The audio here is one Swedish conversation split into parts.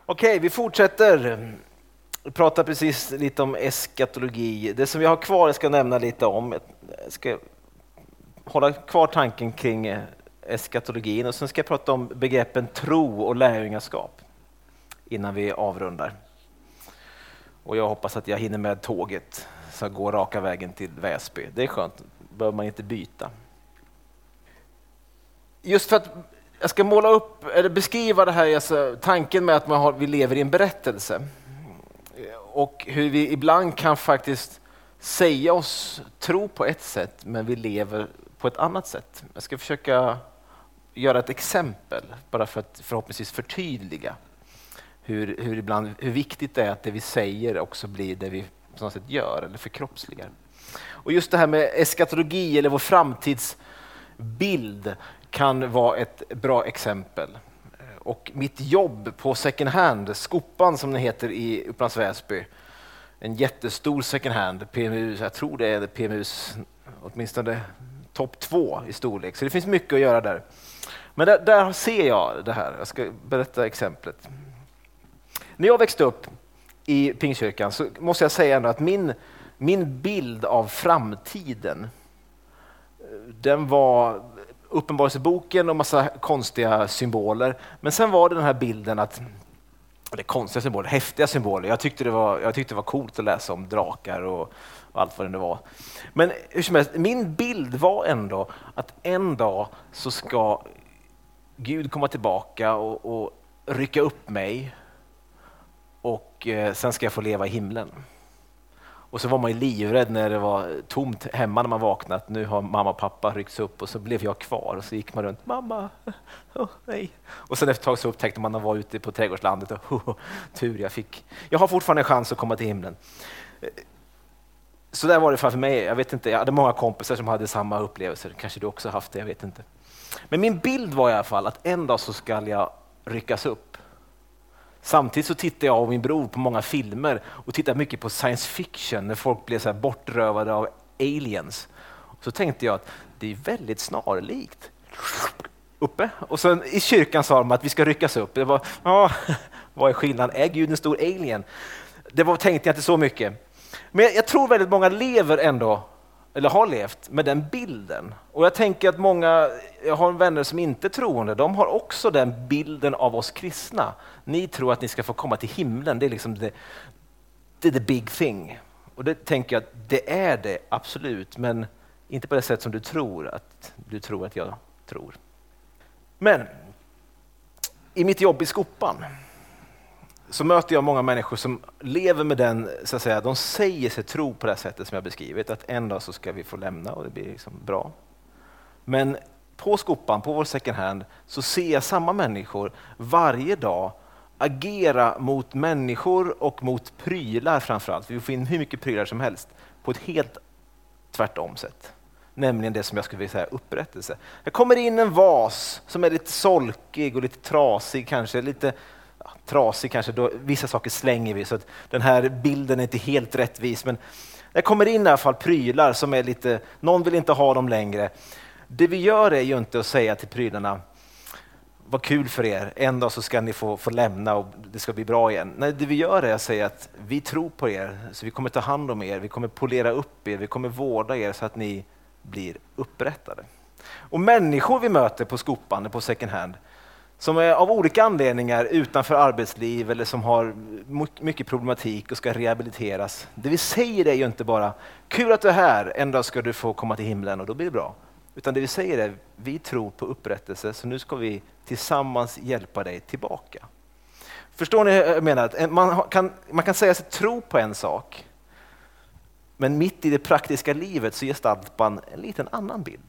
Okej, vi fortsätter. Vi pratar precis lite om eskatologi. Det som vi har kvar jag ska nämna lite om. Jag ska hålla kvar tanken kring eskatologin och sen ska jag prata om begreppen tro och lärjungaskap innan vi avrundar. Och jag hoppas att jag hinner med tåget så jag går raka vägen till Väsby. Det är skönt, då behöver man inte byta. Just för att jag ska måla upp eller beskriva det här, alltså, tanken med att vi lever i en berättelse. Och hur vi ibland kan faktiskt säga oss tro på ett sätt men vi lever på ett annat sätt. Jag ska försöka göra ett exempel bara för att förhoppningsvis förtydliga hur viktigt det är att det vi säger också blir det vi på något sätt gör eller förkroppsligar. Och just det här med eskatologi eller vår framtidsbild kan vara ett bra exempel. Och mitt jobb på second hand, Skopan som det heter i Upplands Väsby, en jättestor second hand, PMU, jag tror det är PMUs åtminstone topp 2 i storlek, så det finns mycket att göra där. Men där ser jag det här, jag ska berätta exemplet. När jag växte upp i Pingstkyrkan så måste jag säga ändå att min bild av framtiden, den var Uppenbarelseboken och massa konstiga symboler. Men sen var det den här bilden eller konstiga symboler, häftiga symboler. Jag tyckte det var coolt att läsa om drakar och allt vad det nu var. Men hur som helst, min bild var ändå att en dag så ska Gud komma tillbaka och rycka upp mig och sen ska jag få leva i himlen. Och så var man ju livrädd när det var tomt hemma när man vaknat. Nu har mamma och pappa ryckts upp och så blev jag kvar. Och så gick man runt, mamma, nej. Och sen efter ett tag så upptäckte man att man var ute på trädgårdslandet och tur jag fick. Jag har fortfarande en chans att komma till himlen. Så där var det för mig. Jag vet inte, jag hade många kompisar som hade samma upplevelser. Kanske du också haft det, jag vet inte. Men min bild var i alla fall att en dag så ska jag ryckas upp. Samtidigt så tittar jag och min bror på många filmer och tittar mycket på science fiction när folk blir så här bortrövade av aliens. Så tänkte jag att det är väldigt snarlikt. Uppe. Och sen i kyrkan sa de att vi ska ryckas upp. Det var, vad är skillnaden? Är Gud en stor alien? Tänkte jag inte så mycket. Men jag tror väldigt många lever ändå, eller har levt med den bilden. Och jag tänker att jag har vänner som inte är troende, de har också den bilden av oss kristna. Ni tror att ni ska få komma till himlen, det är liksom det är the big thing. Och det tänker jag att det är det absolut, men inte på det sätt som du tror att jag tror. Men i mitt jobb i Skopan så möter jag många människor som lever med den, så att säga, de säger sig tro på det sättet som jag beskrivit, att en dag så ska vi få lämna och det blir liksom bra. Men på Skopan, på vår second hand, så ser jag samma människor varje dag agera mot människor och mot prylar framförallt. Vi får in hur mycket prylar som helst på ett helt tvärtom sätt. Nämligen det som jag skulle vilja säga upprättelse. Det kommer in en vas som är lite solkig och lite trasig kanske, trasig kanske, då vissa saker slänger vi så att den här bilden är inte helt rättvis, men det kommer in i alla fall prylar som är lite, någon vill inte ha dem längre. Det vi gör är ju inte att säga till prylarna, vad kul för er, en dag så ska ni få lämna och det ska bli bra igen. Nej, det vi gör är att säga att vi tror på er, så vi kommer ta hand om er, vi kommer polera upp er, vi kommer vårda er så att ni blir upprättade. Och människor vi möter på Skopan, på second hand, som är av olika anledningar utanför arbetsliv eller som har mycket problematik och ska rehabiliteras. Det vi säger är ju inte bara, kul att du är här, en dag ska du få komma till himlen och då blir det bra. Utan det vi säger är, vi tror på upprättelse så nu ska vi tillsammans hjälpa dig tillbaka. Förstår ni vad jag menar? Man kan säga sig tro på en sak, men mitt i det praktiska livet så gestaltar man en liten annan bild.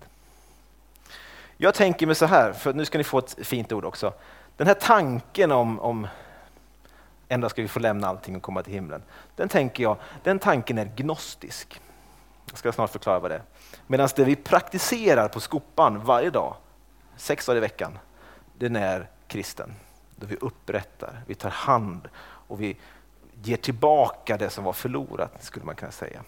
Jag tänker mig så här, för nu ska ni få ett fint ord också. Den här tanken om en dag ska vi få lämna allting och komma till himlen. Den tanken är gnostisk. Jag ska snart förklara vad det är. Medan det vi praktiserar på Skopan varje dag, 6 dagar i veckan, den är kristen. Då vi upprättar, vi tar hand och vi ger tillbaka det som var förlorat, skulle man kunna säga.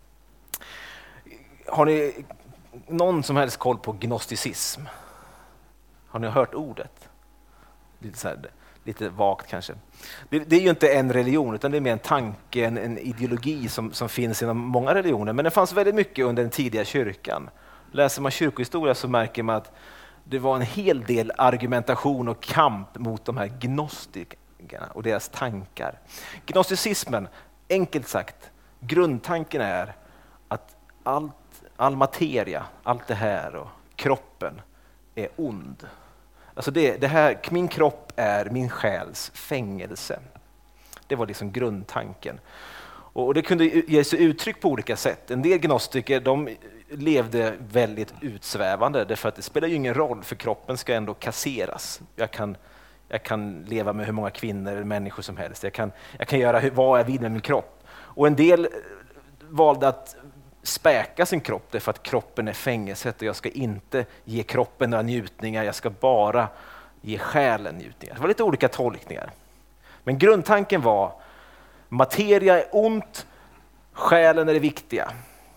Har ni någon som helst koll på gnosticism? Har ni hört ordet? Lite lite vagt kanske. Det är ju inte en religion utan det är mer en tanke, en ideologi som finns inom många religioner. Men det fanns väldigt mycket under den tidiga kyrkan. Läser man kyrkohistoria så märker man att det var en hel del argumentation och kamp mot de här gnostikerna och deras tankar. Gnosticismen, enkelt sagt, grundtanken är att all materia, allt det här och kroppen är ond. Alltså det här, min kropp är min själs fängelse. Det var liksom grundtanken. Och det kunde ge sig uttryck på olika sätt. En del gnostiker de levde väldigt utsvävande därför att det spelar ju ingen roll för kroppen ska ändå kasseras. Jag kan leva med hur många kvinnor eller människor som helst. Jag kan göra vad jag vill med min kropp. Och en del valde att späka sin kropp därför att kroppen är fängelset och jag ska inte ge kroppen några njutningar, jag ska bara ge själen njutningar. Det var lite olika tolkningar. Men grundtanken var materia är ont, själen är det viktiga.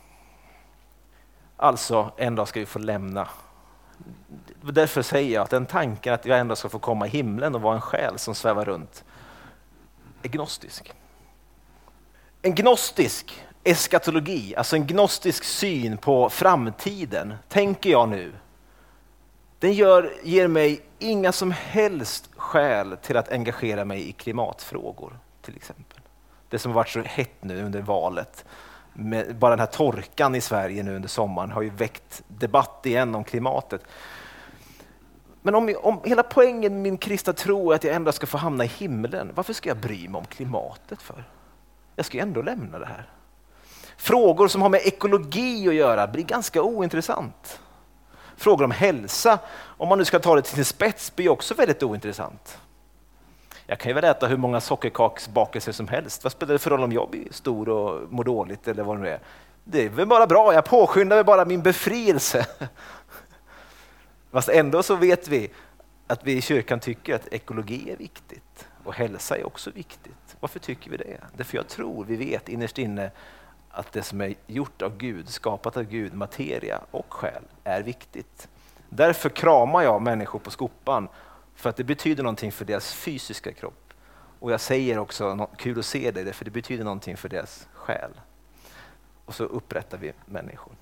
Alltså en dag ska vi få lämna. Därför säger jag att den tanken att jag ändå ska få komma i himlen och vara en själ som svävar runt är gnostisk. En gnostisk eskatologi, alltså en gnostisk syn på framtiden, tänker jag nu, den ger mig inga som helst skäl till att engagera mig i klimatfrågor till exempel. Det som har varit så hett nu under valet, bara den här torkan i Sverige nu under sommaren har ju väckt debatt igen om klimatet. Men om hela poängen med min kristna tro är att jag ändå ska få hamna i himlen, varför ska jag bry mig om klimatet för? Jag ska ju ändå lämna det här. Frågor som har med ekologi att göra blir ganska ointressant. Frågor om hälsa, om man nu ska ta det till sin spets, blir också väldigt ointressant. Jag kan ju väl äta hur många sockerkaksbakelser som helst. Vad spelar det för roll om jag blir stor och mår dåligt eller vad det nu är? Det är väl bara bra, jag påskyndar väl bara min befrielse. Fast ändå så vet vi att vi i kyrkan tycker att ekologi är viktigt och hälsa är också viktigt. Varför tycker vi det? Därför jag tror vi vet innerst inne att det som är gjort av Gud, skapat av Gud, materia och själ är viktigt. Därför kramar jag människor på skopan för att det betyder någonting för deras fysiska kropp. Och jag säger också, kul att se det, för det betyder någonting för deras själ. Och så upprättar vi människor.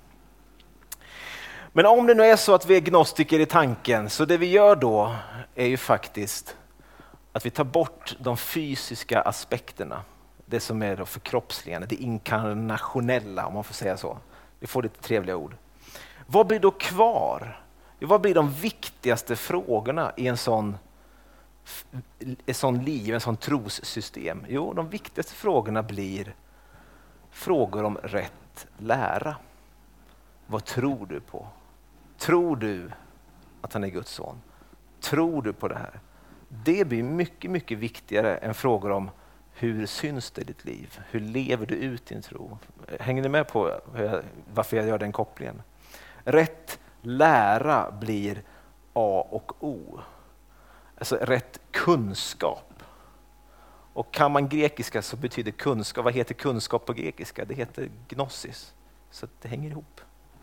Men om det nu är så att vi är gnostiker i tanken, så det vi gör då är ju faktiskt att vi tar bort de fysiska aspekterna. Det som är då förkroppsligande, det inkarnationella om man får säga så. Vi får lite trevliga ord. Vad blir då kvar? Vad blir de viktigaste frågorna i en sån liv, en sån trossystem? Jo, de viktigaste frågorna blir frågor om rätt lära. Vad tror du på? Tror du att han är Guds son? Tror du på det här? Det blir mycket, mycket viktigare än frågor om hur syns det i ditt liv? Hur lever du ut din tro? Hänger ni med på varför jag gör den kopplingen? Rätt lära blir A och O. Alltså rätt kunskap. Och kan man grekiska så betyder kunskap. Vad heter kunskap på grekiska? Det heter gnosis. Så det hänger ihop.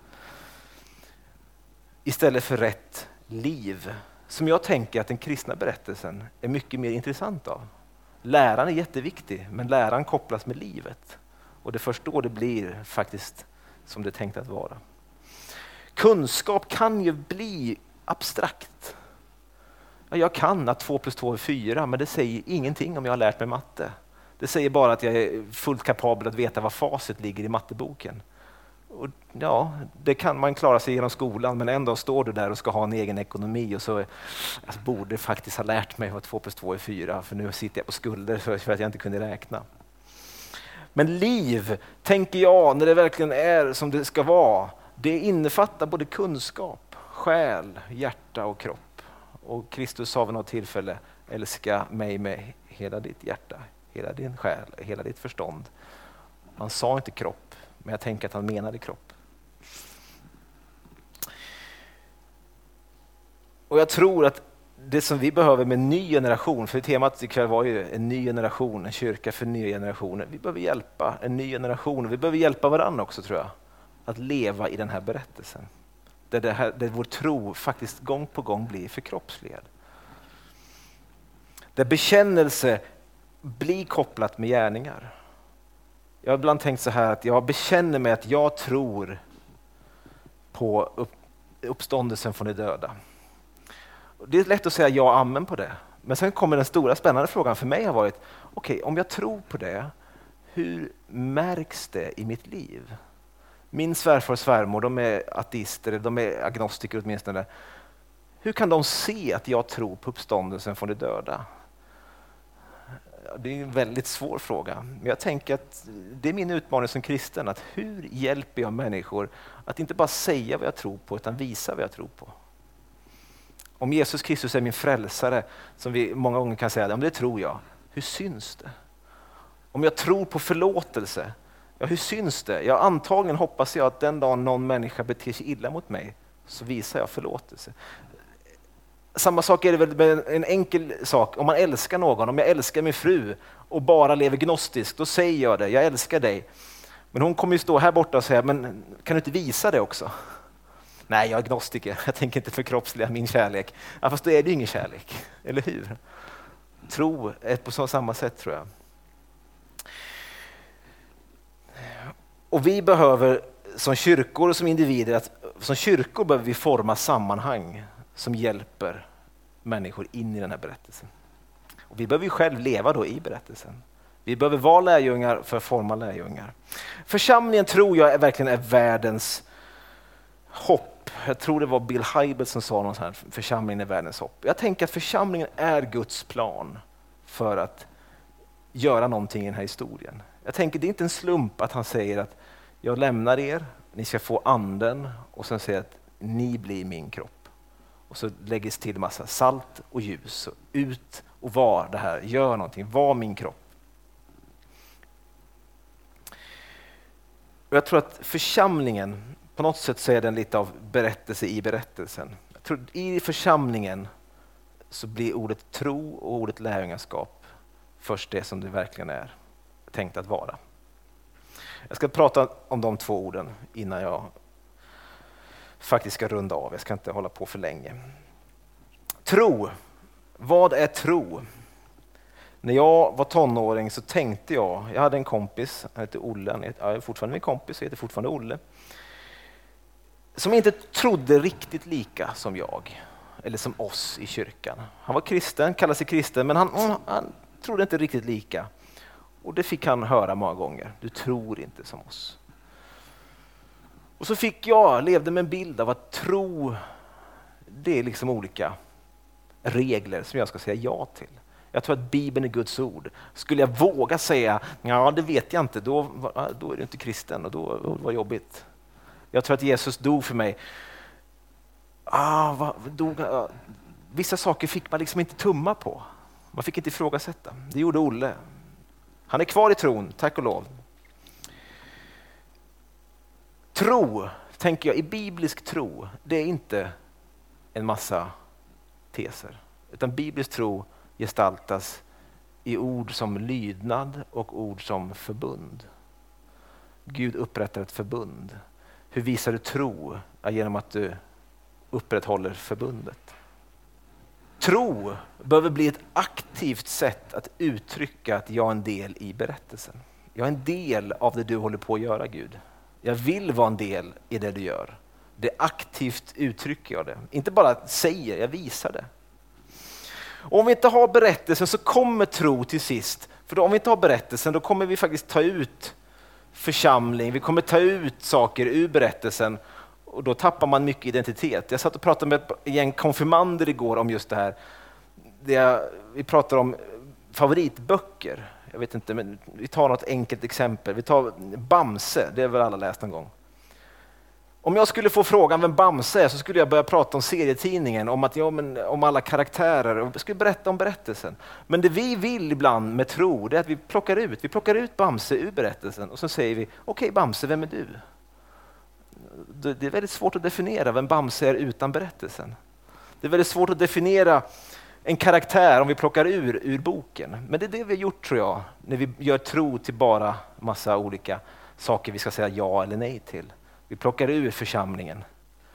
Istället för rätt liv. Som jag tänker att den kristna berättelsen är mycket mer intressant av. Läran är jätteviktig, men läran kopplas med livet. Och det är först då det blir faktiskt som det är tänkt att vara. Kunskap kan ju bli abstrakt. Jag kan att 2 + 2 är 4, men det säger ingenting om jag har lärt mig matte. Det säger bara att jag är fullt kapabel att veta var facit ligger i matteboken. Och ja, det kan man klara sig genom skolan, men en dag står du där och ska ha en egen ekonomi och så jag borde faktiskt ha lärt mig vad 2 + 2 är 4, för nu sitter jag på skulder för att jag inte kunde räkna. Men liv, tänker jag, när det verkligen är som det ska vara, det innefattar både kunskap, själ, hjärta och kropp. Och Kristus sa vid något tillfälle, älska mig med hela ditt hjärta, hela din själ, hela ditt förstånd. Han sa inte kropp, men jag tänker att han menade kropp. Och jag tror att det som vi behöver med en ny generation, för temat ikväll var ju en ny generation, en kyrka för nya generationer. Vi behöver hjälpa en ny generation och vi behöver hjälpa varandra också, tror jag, att leva i den här berättelsen. Där vår tro faktiskt gång på gång blir förkroppsligad. Där bekännelse blir kopplat med gärningar. Jag har ibland tänkt så här att jag bekänner mig att jag tror på uppståndelsen från de döda. Det är lätt att säga ja och amen på det. Men sen kommer den stora spännande frågan för mig har varit, okej, om jag tror på det, hur märks det i mitt liv? Min svärfar och svärmor, de är ateister, de är agnostiker åtminstone. Hur kan de se att jag tror på uppståndelsen från de döda? Det är en väldigt svår fråga. Men jag tänker att det är min utmaning som kristen. Att hur hjälper jag människor att inte bara säga vad jag tror på utan visa vad jag tror på? Om Jesus Kristus är min frälsare, som vi många gånger kan säga, det tror jag. Hur syns det? Om jag tror på förlåtelse, ja, hur syns det? Ja, antagligen hoppas jag att den dagen någon människa beter sig illa mot mig så visar jag förlåtelse. Samma sak är det väl med en enkel sak. Om man älskar någon, om jag älskar min fru och bara lever gnostiskt, då säger jag det, jag älskar dig. Men hon kommer ju stå här borta och säga, men kan du inte visa det också? Nej, jag är gnostiker, jag tänker inte förkroppsliga min kärlek. Ja, fast då är det ju ingen kärlek, eller hur? Tro är på samma sätt, tror jag. Och vi behöver som kyrkor och som individer, som kyrkor behöver vi forma sammanhang som hjälper människor in i den här berättelsen. Och vi behöver ju själv leva då i berättelsen. Vi behöver vara lärjungar för att forma lärjungar. Församlingen tror jag verkligen är världens hopp. Jag tror det var Bill Hybels som sa något här, församlingen är världens hopp. Jag tänker att församlingen är Guds plan för att göra någonting i den här historien. Jag tänker det är inte en slump att han säger att jag lämnar er, ni ska få anden och sen säger att ni blir min kropp. Och så läggs till massa salt och ljus och ut och var det här, gör någonting, var min kropp. Och jag tror att församlingen, på något sätt så är den lite av berättelse i berättelsen. Jag tror i församlingen så blir ordet tro och ordet lärjungaskap först det som det verkligen är tänkt att vara. Jag ska prata om de två orden innan jag faktiskt ska runda av. Jag ska inte hålla på för länge. Tro. Vad är tro? När jag var tonåring så tänkte jag hade en kompis, han heter Olle, jag är fortfarande min kompis, jag heter fortfarande Olle, som inte trodde riktigt lika som jag, eller som oss i kyrkan. Han var kristen, kallade sig kristen, men han trodde inte riktigt lika. Och det fick han höra många gånger, du tror inte som oss. Och så levde med en bild av att tro, det är liksom olika regler som jag ska säga ja till. Jag tror att Bibeln är Guds ord. Skulle jag våga säga, ja det vet jag inte, då är du inte kristen och då var det jobbigt. Jag tror att Jesus dog för mig. Vissa saker fick man liksom inte tumma på. Man fick inte ifrågasätta. Det gjorde Olle. Han är kvar i tron, tack och lov. Tro, tänker jag, i biblisk tro, det är inte en massa teser. Utan biblisk tro gestaltas i ord som lydnad och ord som förbund. Gud upprättar ett förbund. Hur visar du tro? Genom att du upprätthåller förbundet. Tro behöver bli ett aktivt sätt att uttrycka att jag är en del i berättelsen. Jag är en del av det du håller på att göra, Gud. Jag vill vara en del i det du gör. Det aktivt uttrycker jag det. Inte bara säger, jag visar det. Och om vi inte har berättelsen så kommer tro till sist. För då, om vi inte har berättelsen då kommer vi faktiskt ta ut församling. Vi kommer ta ut saker ur berättelsen. Och då tappar man mycket identitet. Jag satt och pratade med ett gäng konfirmander igår om just det här. Vi pratar om favoritböcker. Jag vet inte, men vi tar något enkelt exempel. Vi tar Bamse, det är väl alla läst någon gång. Om jag skulle få frågan vem Bamse är så skulle jag börja prata om serietidningen, om alla karaktärer och jag skulle berätta om berättelsen. Men det vi vill ibland med tro, det är att vi plockar ut Bamse ur berättelsen och så säger vi, okej, Bamse, vem är du? Det är väldigt svårt att definiera vem Bamse är utan berättelsen. Det är väldigt svårt att definiera en karaktär om vi plockar ur boken. Men det är det vi har gjort, tror jag, när vi gör tro till bara massa olika saker vi ska säga ja eller nej till. Vi plockar ur församlingen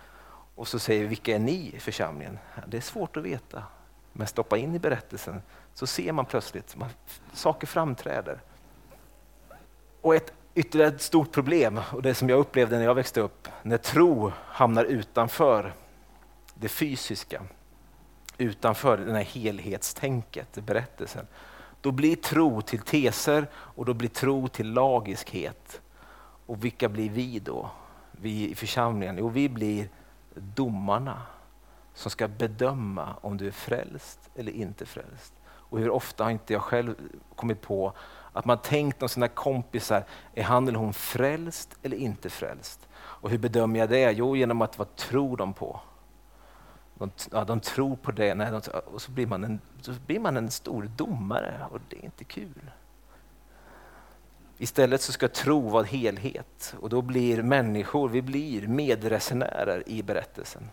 och så säger vi, vilka är ni i församlingen? Det är svårt att veta, men stoppa in i berättelsen så ser man plötsligt, saker framträder. Och ytterligare ett stort problem, och det som jag upplevde när jag växte upp, när tro hamnar utanför det fysiska, utanför den här helhetstänket, berättelsen, då blir tro till teser och då blir tro till lagiskhet. Och vilka blir vi då? Vi i församlingen? Jo, vi blir domarna som ska bedöma om du är frälst eller inte frälst. Och hur ofta har inte jag själv kommit på att man tänkt om sina kompisar, är han eller hon frälst eller inte frälst? Och hur bedömer jag det? Jo, genom att vad tror de på? De tror på det. Nej, och så blir man en stor domare och det är inte kul. Istället så ska tro vara helhet och då blir människor, vi blir medresenärer i berättelsen.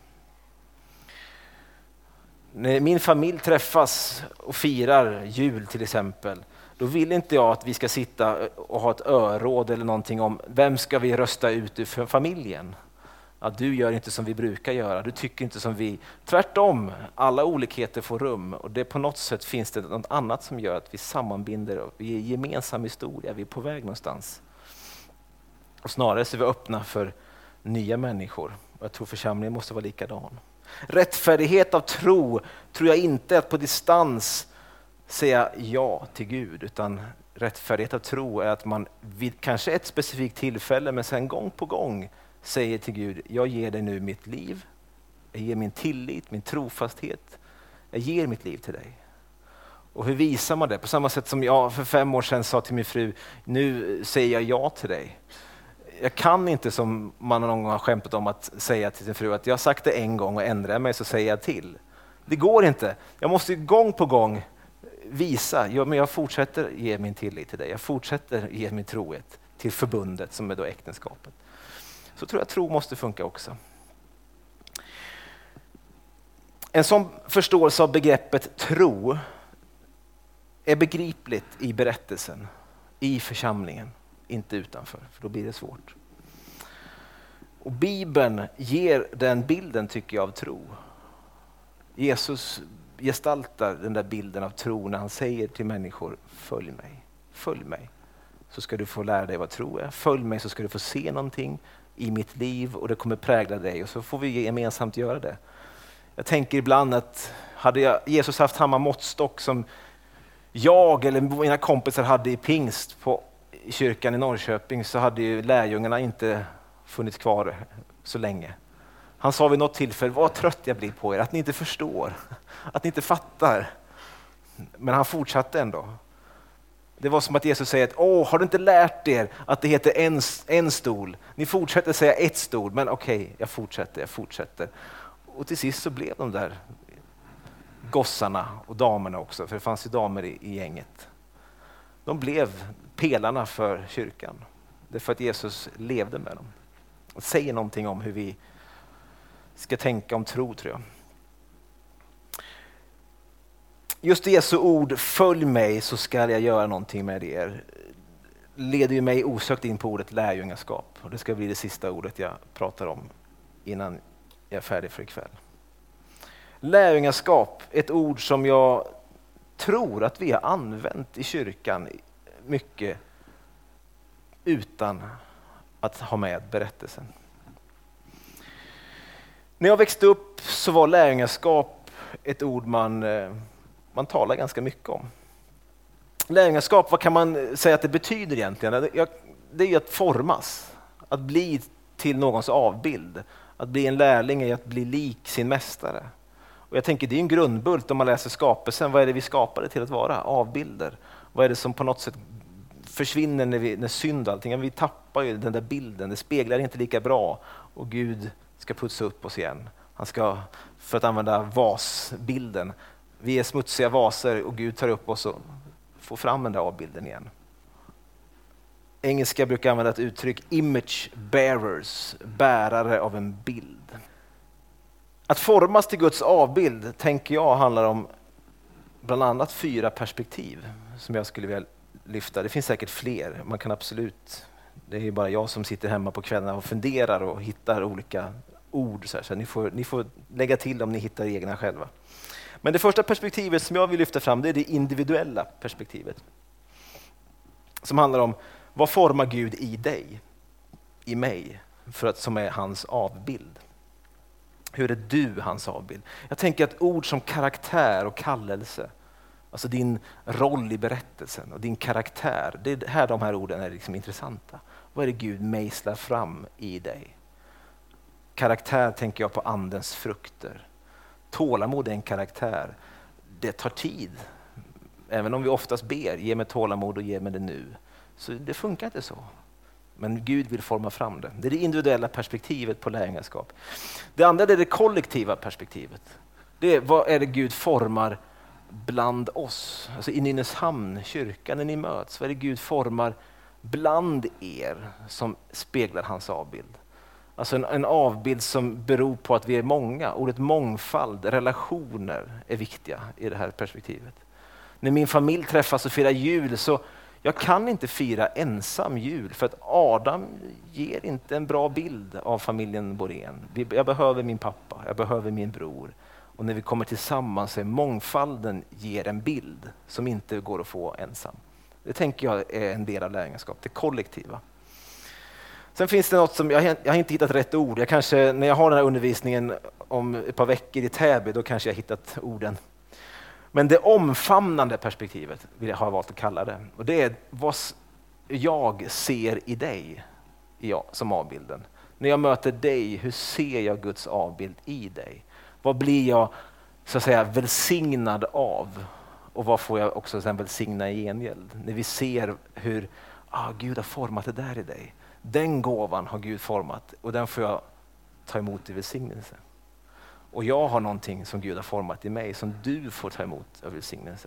När min familj träffas och firar jul till exempel, då vill inte jag att vi ska sitta och ha ett öråd eller någonting om vem ska vi rösta ut ur familjen. Ja, du gör inte som vi brukar göra, du tycker inte som vi. Tvärtom, alla olikheter får rum och det på något sätt finns det något annat som gör att vi sammanbinder och vi är gemensam historia, vi är på väg någonstans. Och snarare så är vi öppna för nya människor och jag tror församlingen måste vara likadan. Rättfärdighet av tro tror jag inte att på distans säga ja till Gud, utan rättfärdighet av tro är att man vid kanske ett specifikt tillfälle men sen gång på gång säger till Gud, jag ger dig nu mitt liv, jag ger min tillit, min trofasthet, jag ger mitt liv till dig. Och hur visar man det? På samma sätt som jag för 5 år sedan sa till min fru, nu säger jag ja till dig. Jag kan inte, som man någon gång har skämtat om, att säga till sin fru att jag har sagt det en gång och ändrar mig så säger jag till. Det går inte. Jag måste gång på gång visa, men jag fortsätter ge min tillit till dig. Jag fortsätter ge min trohet till förbundet som är då äktenskapet. Så tror jag tro måste funka också. En sån förståelse av begreppet tro är begripligt i berättelsen, i församlingen, inte utanför, för då blir det svårt. Och Bibeln ger den bilden, tycker jag, av tro. Jesus gestaltar den där bilden av tro när han säger till människor, följ mig, så ska du få lära dig vad tro är. Följ mig så ska du få se någonting i mitt liv och det kommer prägla dig och så får vi gemensamt göra det. Jag tänker ibland att hade Jesus haft samma måttstock som jag eller mina kompisar hade i pingst på kyrkan i Norrköping, så hade ju lärjungarna inte funnits kvar så länge. Han sa vid något tillfälle, vad trött jag blir på er, att ni inte förstår, att ni inte fattar. Men han fortsatte ändå. Det var som att Jesus säger att har du inte lärt er att det heter en stol? Ni fortsätter säga ett stol, men okej, jag fortsätter. Och till sist så blev de där gossarna och damerna också, för det fanns ju damer i gänget. De blev pelarna för kyrkan. Det är för att Jesus levde med dem. Och säger någonting om hur vi ska tänka om tro, tror jag. Just Jesu ord, följ mig så ska jag göra någonting med er, leder ju mig osökt in på ordet lärjungaskap. Och det ska bli det sista ordet jag pratar om innan jag är färdig för ikväll. Lärjungaskap, ett ord som jag tror att vi har använt i kyrkan mycket utan att ha med berättelsen. När jag växte upp så var lärjungaskap ett ord man talar ganska mycket om. Lärjungaskap, vad kan man säga att det betyder egentligen? Det är ju att formas, att bli till någons avbild. Att bli en lärling är att bli lik sin mästare. Och jag tänker det är en grundbult om man läser skapelsen. Vad är det vi skapade till att vara? Avbilder. Vad är det som på något sätt försvinner när synd och allting? Vi tappar ju den där bilden, det speglar inte lika bra. Och Gud ska putsa upp oss igen. Han ska, för att använda vasbilden, vi är smutsiga vaser och Gud tar upp oss och får fram den där avbilden igen. Engelska brukar använda ett uttryck, image bearers, bärare av en bild. Att formas till Guds avbild tänker jag handlar om bland annat 4 perspektiv som jag skulle vilja lyfta. Det finns säkert fler, man kan absolut, det är ju bara jag som sitter hemma på kvällarna och funderar och hittar olika ord. Så ni får lägga till om ni hittar egna själva. Men det första perspektivet som jag vill lyfta fram, det är det individuella perspektivet. Som handlar om, vad formar Gud i dig, i mig, som är hans avbild? Hur är du hans avbild? Jag tänker att ord som karaktär och kallelse, alltså din roll i berättelsen och din karaktär, det är här de här orden är liksom intressanta. Vad är det Gud mejslar fram i dig? Karaktär tänker jag på andens frukter. Tålamod är en karaktär. Det tar tid. Även om vi oftast ber, ge mig tålamod och ge mig det nu. Så det funkar inte så. Men Gud vill forma fram det. Det är det individuella perspektivet på lärjungaskap. Det andra är det kollektiva perspektivet. Det är vad är det Gud formar bland oss. Alltså i Nynäshamn, kyrkan, när ni möts. Vad är det Gud formar bland er som speglar hans avbild? Alltså en avbild som beror på att vi är många. Ordet mångfald, relationer är viktiga i det här perspektivet. När min familj träffas och firar jul så jag kan inte fira ensam jul för att Adam ger inte en bra bild av familjen Borén. Jag behöver min pappa, jag behöver min bror. Och när vi kommer tillsammans är mångfalden ger en bild som inte går att få ensam. Det tänker jag är en del av lärjungaskap, det kollektiva. Sen finns det något som, jag har inte hittat rätt ord. Jag kanske, när jag har den här undervisningen om ett par veckor i Täby, då kanske jag hittat orden. Men det omfamnande perspektivet vill jag ha valt att kalla det. Och det är vad jag ser i dig som avbilden. När jag möter dig, hur ser jag Guds avbild i dig? Vad blir jag så att säga välsignad av? Och vad får jag också sen välsigna i gengäld? När vi ser hur Gud har format det där i dig. Den gåvan har Gud format och den får jag ta emot i välsignelse. Och jag har någonting som Gud har format i mig som du får ta emot av välsignelse.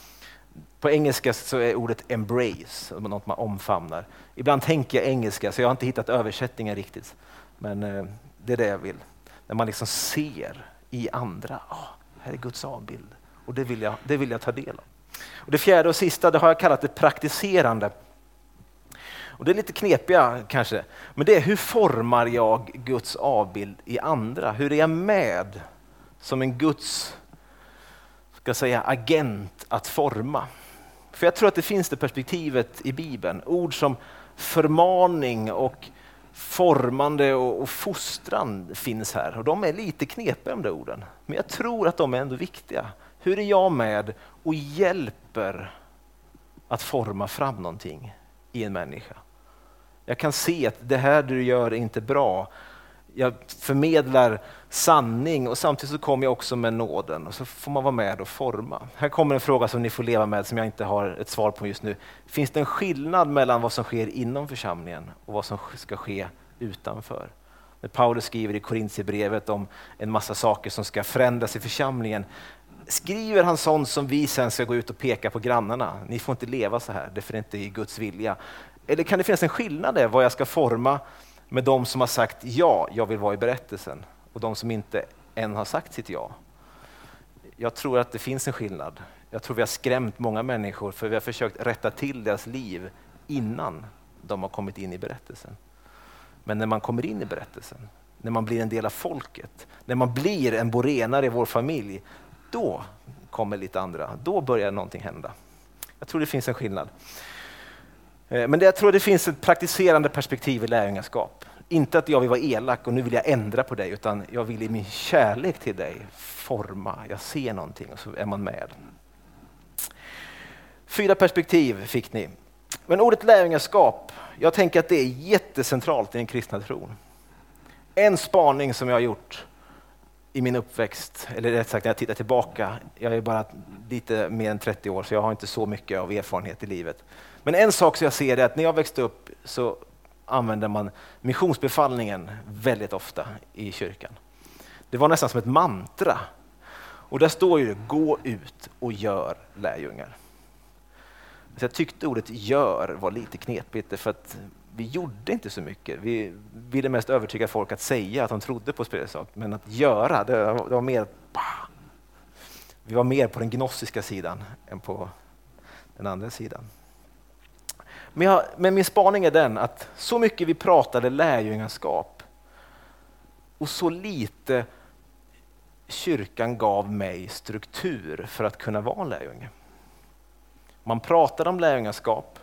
På engelska så är ordet embrace, något man omfamnar. Ibland tänker jag engelska så jag har inte hittat översättningen riktigt. Men det är det jag vill. När man liksom ser i andra, här är Guds avbild. Och det vill jag ta del av. Och det fjärde och sista, det har jag kallat det praktiserande. Och det är lite knepiga kanske, men det är hur formar jag Guds avbild i andra? Hur är jag med som en Guds agent att forma? För jag tror att det finns det perspektivet i Bibeln. Ord som förmaning och formande och fostran finns här. Och de är lite knepiga de där orden. Men jag tror att de är ändå viktiga. Hur är jag med och hjälper att forma fram någonting i en människa? Jag kan se att det här du gör är inte bra. Jag förmedlar sanning och samtidigt så kommer jag också med nåden och så får man vara med och forma. Här kommer en fråga som ni får leva med som jag inte har ett svar på just nu. Finns det en skillnad mellan vad som sker inom församlingen och vad som ska ske utanför? När Paulus skriver i Korintierbrevet om en massa saker som ska förändras i församlingen, skriver han sånt som vi sen ska gå ut och peka på grannarna. Ni får inte leva så här, det är inte i Guds vilja. Eller kan det finnas en skillnad där vad jag ska forma med de som har sagt ja, jag vill vara i berättelsen och de som inte än har sagt sitt ja? Jag tror att det finns en skillnad. Jag tror vi har skrämt många människor för vi har försökt rätta till deras liv innan de har kommit in i berättelsen. Men när man kommer in i berättelsen, när man blir en del av folket, när man blir en borenare i vår familj, då kommer lite andra. Då börjar någonting hända. Jag tror det finns en skillnad. Men jag tror det finns ett praktiserande perspektiv i lärjungaskap. Inte att jag vill vara elak och nu vill jag ändra på dig, utan jag vill i min kärlek till dig forma. Jag ser någonting och så är man med. 4 perspektiv fick ni. Men ordet lärjungaskap, jag tänker att det är jättecentralt i den kristna tron. En spaning som jag har gjort i min uppväxt, eller rätt sagt när jag tittar tillbaka, jag är bara lite mer än 30 år så jag har inte så mycket av erfarenhet i livet. Men en sak som jag ser är att när jag växte upp så använder man missionsbefallningen väldigt ofta i kyrkan. Det var nästan som ett mantra. Och där står ju gå ut och gör lärjungar. Så jag tyckte ordet gör var lite knepigt för att vi gjorde inte så mycket. Vi ville mest övertyga folk att säga att de trodde på spelsak, men att göra, det var mer... Vi var mer på den gnostiska sidan än på den andra sidan. Men min spaning är den att så mycket vi pratade lärjungaskap och så lite kyrkan gav mig struktur för att kunna vara lärjunge. Man pratade om lärjungaskap,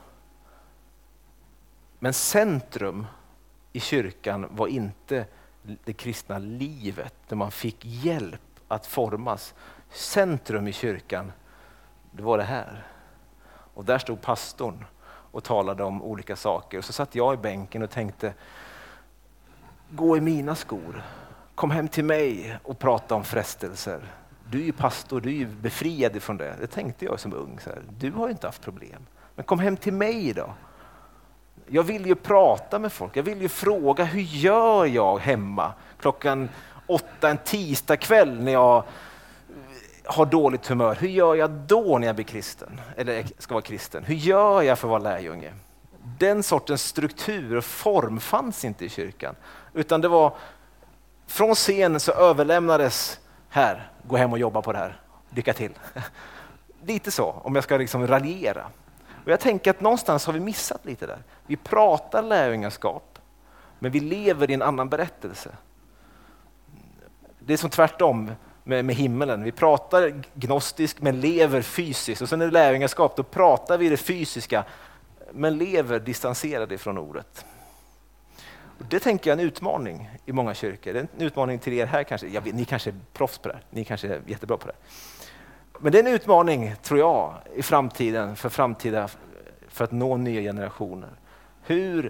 men centrum i kyrkan var inte det kristna livet där man fick hjälp att formas. Centrum i kyrkan, det var det här. Och där stod pastorn och talade om olika saker. Och så satt jag i bänken och tänkte, gå i mina skor. Kom hem till mig och prata om frestelser. Du är ju pastor, du är ju befriad ifrån det. Det tänkte jag som ung. Så här. Du har ju inte haft problem. Men kom hem till mig då. Jag vill ju prata med folk. Jag vill ju fråga, hur gör jag hemma 8:00 en tisdag kväll när jag har dåligt humör? Hur gör jag då när jag blir kristen? Eller ska vara kristen? Hur gör jag för att vara lärjunge? Den sortens struktur och form fanns inte i kyrkan. Utan det var, från scenen så överlämnades, här, gå hem och jobba på det här. Lycka till. Lite så, om jag ska liksom raljera. Och jag tänker att någonstans har vi missat lite där. Vi pratar lärjungaskap, men vi lever i en annan berättelse. Det är som tvärtom med himmelen. Vi pratar gnostiskt men lever fysiskt. Och sen är det lärjungaskap, då pratar vi det fysiska men lever distanserade från ordet. Och det tänker jag är en utmaning i många kyrkor. Det är en utmaning till er här kanske. Ni kanske är proffs på det här. Ni kanske är jättebra på det. Men det är en utmaning, tror jag, i framtiden för att nå nya generationer. Hur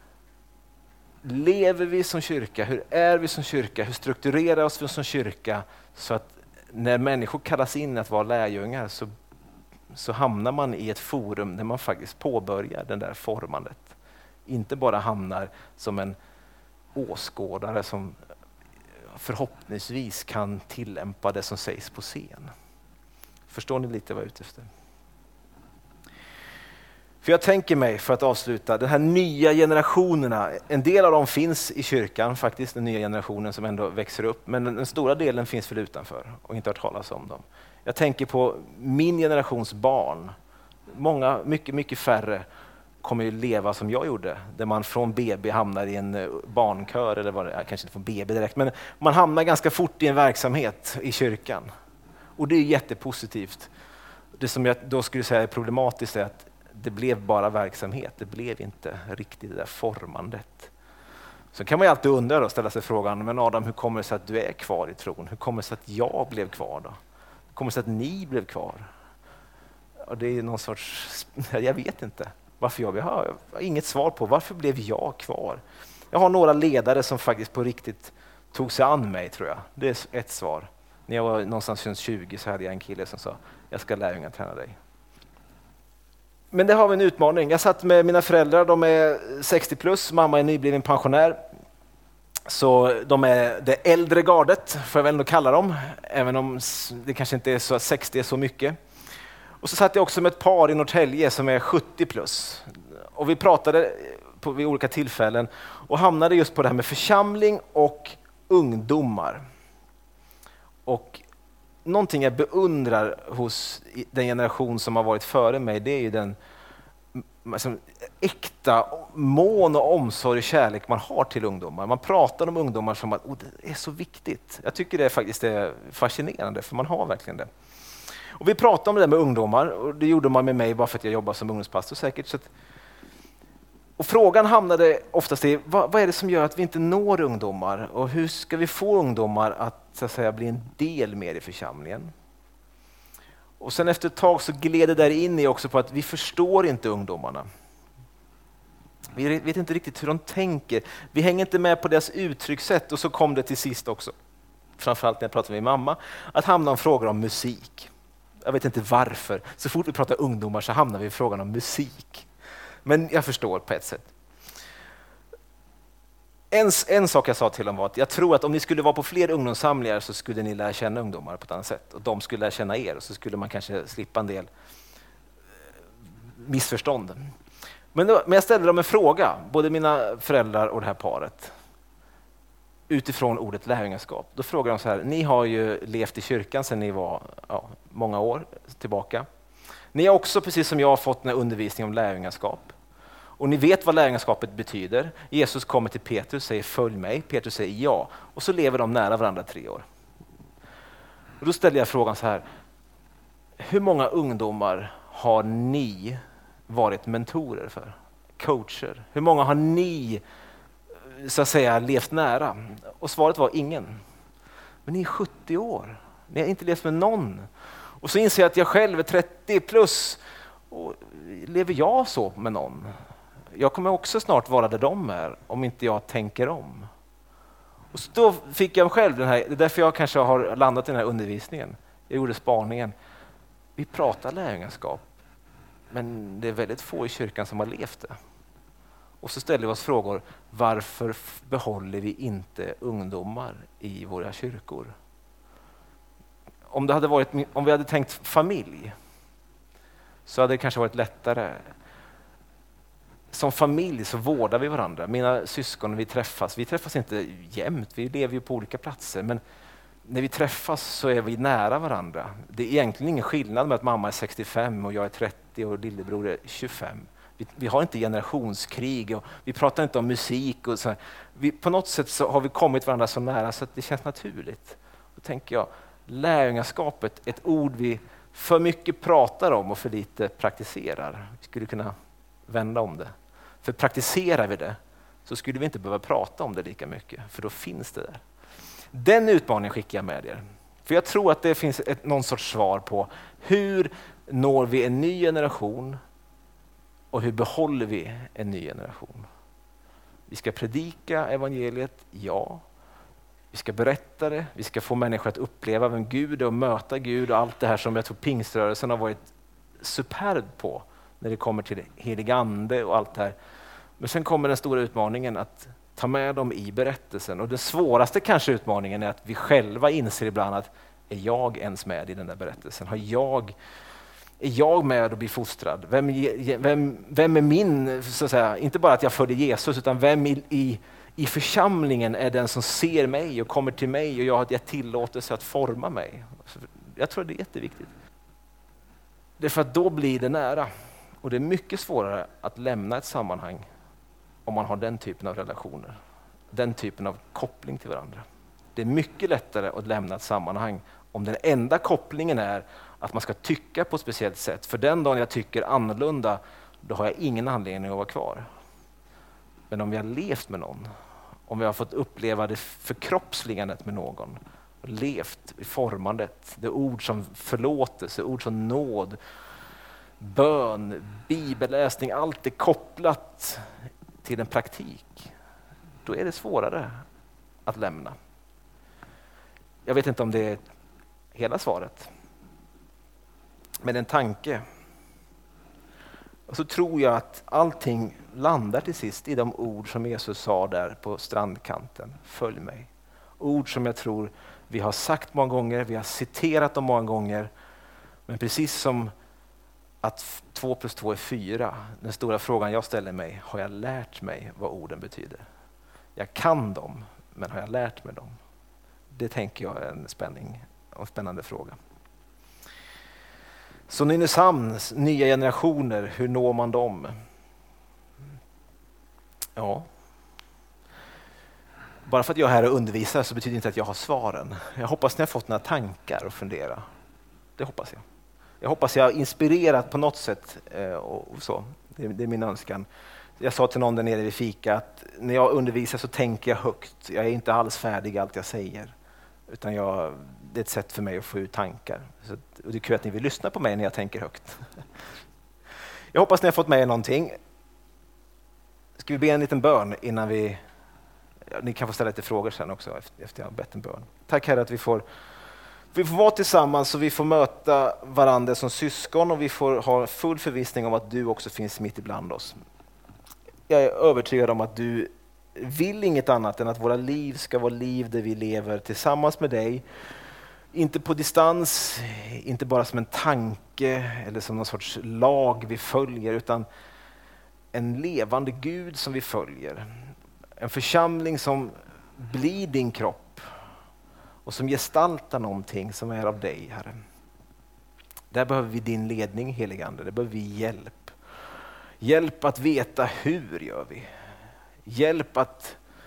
lever vi som kyrka? Hur är vi som kyrka? Hur strukturerar vi oss som kyrka så att när människor kallas in att vara lärjungar så hamnar man i ett forum där man faktiskt påbörjar den där formandet. Inte bara hamnar som en åskådare som förhoppningsvis kan tillämpa det som sägs på scen. Förstår ni lite vad jag är ute efter? För jag tänker mig, för att avsluta, den här nya generationerna, en del av dem finns i kyrkan faktiskt, den nya generationen som ändå växer upp, men den stora delen finns väl utanför och inte hört talas om dem. Jag tänker på min generations barn. Många, mycket färre kommer ju leva som jag gjorde, där man från BB hamnar i en barnkör, eller vad det är, kanske inte från BB direkt, men man hamnar ganska fort i en verksamhet i kyrkan. Och det är jättepositivt. Det som jag då skulle säga är problematiskt är att det blev bara verksamhet, det blev inte riktigt det där formandet. Så kan man ju alltid undra och ställa sig frågan, men Adam, hur kommer det sig att du är kvar i tron? Hur kommer det sig att jag blev kvar då? Hur kommer det sig att ni blev kvar? Och det är någon sorts, jag vet inte varför jag har inget svar på varför blev jag kvar. Jag har några ledare som faktiskt på riktigt tog sig an mig, tror jag. Det är ett svar. När jag var någonstans runt 20 så hade jag en kille som sa, jag ska lärjungaträna dig. Men det har vi en utmaning. Jag satt med mina föräldrar, de är 60 plus, mamma är nybliven pensionär. Så de är det äldre gardet, får jag väl ändå kalla dem, även om det kanske inte är så att 60 är så mycket. Och så satt jag också med ett par i Norrtälje som är 70 plus. Och vi pratade vid olika tillfällen och hamnade just på det här med församling och ungdomar. Och någonting jag beundrar hos den generation som har varit före mig, det är ju den alltså, äkta mån och omsorg och kärlek man har till ungdomar. Man pratar om ungdomar som att det är så viktigt. Jag tycker det faktiskt är fascinerande, för man har verkligen det. Och vi pratade om det där med ungdomar, och det gjorde man med mig bara för att jag jobbar som ungdomspastor säkert. Så att, och frågan hamnade oftast i, vad är det som gör att vi inte når ungdomar? Och hur ska vi få ungdomar att, så att säga, bli en del mer i församlingen? Och sen efter ett tag så gled det där in i också på att vi förstår inte ungdomarna. Vi vet inte riktigt hur de tänker. Vi hänger inte med på deras uttryckssätt. Och så kom det till sist också, framförallt när jag pratade med min mamma, att hamna om frågor om musik. Jag vet inte varför. Så fort vi pratar ungdomar så hamnar vi i frågan om musik. Men jag förstår på ett sätt. En sak jag sa till dem var att jag tror att om ni skulle vara på fler ungdomssamlingar så skulle ni lära känna ungdomar på ett annat sätt. Och de skulle lära känna er, och så skulle man kanske slippa en del missförstånd. Men jag ställde dem en fråga, både mina föräldrar och det här paret, utifrån ordet lärjungaskap. Då frågar de så här, ni har ju levt i kyrkan sedan ni var många år tillbaka. Ni har också, precis som jag, har fått en undervisning om lärjungaskap. Och ni vet vad lärjungaskapet betyder. Jesus kommer till Petrus och säger följ mig. Petrus säger ja. Och så lever de nära varandra 3 år. Och då ställer jag frågan så här: hur många ungdomar har ni varit mentorer för? Coacher? Hur många har ni så att säga levt nära? Och svaret var ingen. Men ni är 70 år. Ni har inte levt med någon. Och så inser jag att jag själv är 30 plus. Och lever jag så med någon? Jag kommer också snart vara där de är om inte jag tänker om. Och så då fick jag själv den här, det är därför jag kanske har landat i den här undervisningen. Jag gjorde spaningen. Vi pratar lärjungaskap, men det är väldigt få i kyrkan som har levt det. Och så ställer vi oss frågor, varför behåller vi inte ungdomar i våra kyrkor? Om vi hade tänkt familj, så hade det kanske varit lättare. Som familj så vårdar vi varandra. Mina syskon, vi träffas inte jämt, vi lever ju på olika platser, men när vi träffas så är vi nära varandra. Det är egentligen ingen skillnad med att mamma är 65 och jag är 30 och lillebror är 25. Vi har inte generationskrig och vi pratar inte om musik. Och så. På något sätt så har vi kommit varandra så nära så att det känns naturligt. Då tänker jag, lärjungaskapet, ett ord vi för mycket pratar om och för lite praktiserar. Vi skulle kunna vända om det. För praktiserar vi det så skulle vi inte behöva prata om det lika mycket, för då finns det där. Den utmaningen skickar jag med er. För jag tror att det finns någon sorts svar på hur når vi en ny generation och hur behåller vi en ny generation. Vi ska predika evangeliet, ja. Vi ska berätta det, vi ska få människor att uppleva vem Gud är och möta Gud och allt det här som jag tror pingströrelsen har varit superb på när det kommer till helig ande och allt det här. Men sen kommer den stora utmaningen att ta med dem i berättelsen. Och den svåraste kanske utmaningen är att vi själva inser ibland att är jag ens med i den där berättelsen? Är jag med och blir fostrad? Vem är min, så att säga, inte bara att jag följer Jesus, utan vem i församlingen är den som ser mig och kommer till mig och jag har gett tillåtelse att forma mig? Jag tror det är jätteviktigt. Därför att då blir det nära. Och det är mycket svårare att lämna ett sammanhang om man har den typen av relationer. Den typen av koppling till varandra. Det är mycket lättare att lämna ett sammanhang om den enda kopplingen är att man ska tycka på ett speciellt sätt. För den dagen jag tycker annorlunda, då har jag ingen anledning att vara kvar. Men om vi har levt med någon, om vi har fått uppleva det förkroppsligandet med någon, och levt i formandet, det ord som förlåtelse, ord som nåd, bön, bibelläsning, allt är kopplat till en praktik. Då är det svårare att lämna. Jag vet inte om det är hela svaret. Men en tanke. Och så tror jag att allting landar till sist i de ord som Jesus sa där på strandkanten. Följ mig. Ord som jag tror vi har sagt många gånger, vi har citerat dem många gånger. Men precis som att 2 + 2 är 4. Den stora frågan jag ställer mig, har jag lärt mig vad orden betyder? Jag kan dem, men har jag lärt mig dem? Det tänker jag är en spännande fråga. Så Nynäshamns nya generationer, hur når man dem? Ja. Bara för att jag är här och undervisar så betyder det inte att jag har svaren. Jag hoppas ni har fått några tankar och fundera. Det hoppas jag. Jag hoppas jag har inspirerat på något sätt och så. Det är min önskan. Jag sa till någon där nere vid fika att när jag undervisar så tänker jag högt. Jag är inte alls färdig allt jag säger. Utan det är ett sätt för mig att få ut tankar. Och det är kul att ni vill lyssna på mig när jag tänker högt. Jag hoppas ni har fått med er någonting. Ska vi be en liten bön innan vi... Ja, ni kan få ställa lite frågor sen också efter jag har bett en bön. Tack Herre att vi får vara tillsammans och vi får möta varandra som syskon och vi får ha full förvissning om att du också finns mitt ibland oss. Jag är övertygad om att du vill inget annat än att våra liv ska vara liv där vi lever tillsammans med dig. Inte på distans, inte bara som en tanke eller som någon sorts lag vi följer, utan en levande Gud som vi följer. En församling som blir din kropp och som gestaltar någonting som är av dig, Herre. Där behöver vi din ledning, helige Ande. Där behöver vi hjälp. Hjälp att veta hur gör vi. Hjälp att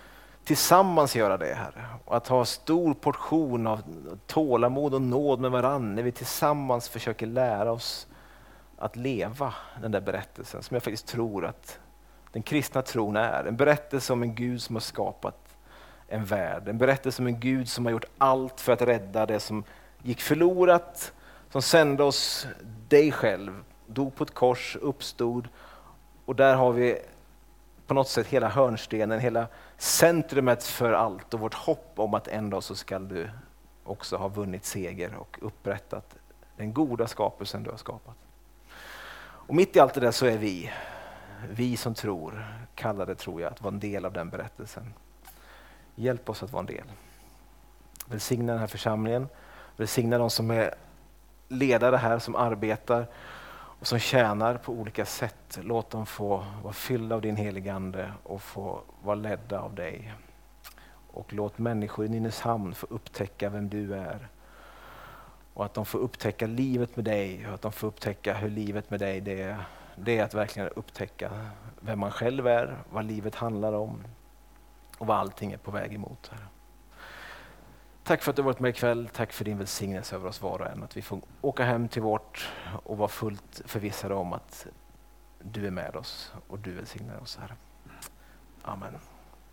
tillsammans göra det, Herre. Och att ha stor portion av tålamod och nåd med varann när vi tillsammans försöker lära oss att leva den där berättelsen som jag faktiskt tror att den kristna tron är. En berättelse om en Gud som har skapat en värld. En berättelse om en Gud som har gjort allt för att rädda det som gick förlorat, som sände oss dig själv, dog på ett kors, uppstod. Och där har vi på något sätt hela hörnstenen, hela centrumet för allt och vårt hopp om att en dag så ska du också ha vunnit seger och upprättat den goda skapelsen du har skapat. Och mitt i allt det där så är vi som tror, kallade tror jag, att vara en del av den berättelsen. Hjälp oss att vara en del. Välsigna den här församlingen, välsigna de som är ledare här, som arbetar och som tjänar på olika sätt. Låt dem få vara fyllda av din helige Ande och få vara ledda av dig. Och låt människor i Nynäshamn få upptäcka vem du är. Och att de får upptäcka livet med dig och att de får upptäcka hur livet med dig det är att verkligen upptäcka vem man själv är, vad livet handlar om och vad allting är på väg emot. Tack för att du har varit med ikväll. Tack för din välsignelse över oss var och en. Att vi får åka hem till vårt och vara fullt förvissade om att du är med oss och du välsignar oss, Herre. Amen.